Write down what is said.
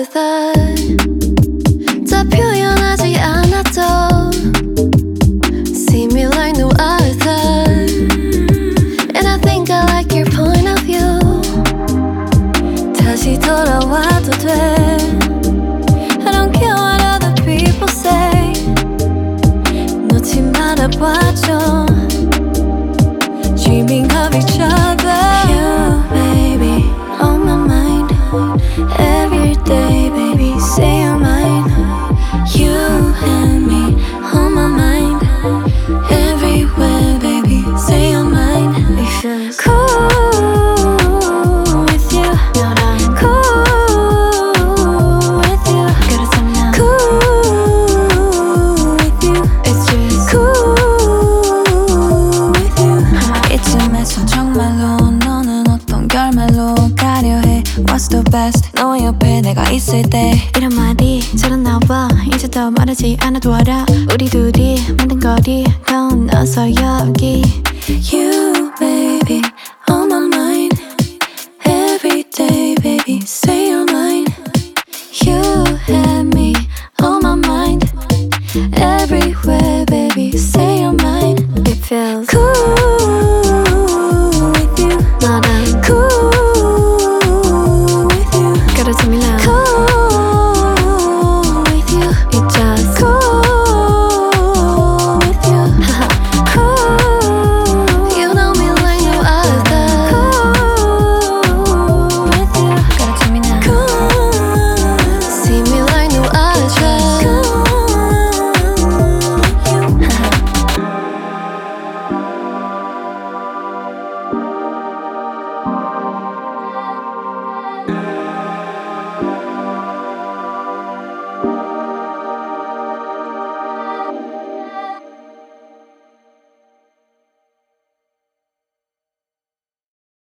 other 다 표현하지 않아도 See me like no other And I think I like your point of view 다시 돌아와도 돼 I don't care what other people say 놓지 말아봐줘 Dreaming of each other You baby on my mind Every day baby say you're mine You and me on my mind Everywhere baby say you're mine It feels cool with you Cool with you Cool with you It's just cool with you 이쯤에서 정말로 너는 어떤 결말로 가려 해 What's the best 너 옆에 내가 있을 때 이런 말이 잘 안 나와 이제 더 말하지 않아도 알아 우리 둘이 만든 거리 건너서 여기 You baby on my mind Every day baby say you're mine You and me on my mind Everywhere baby say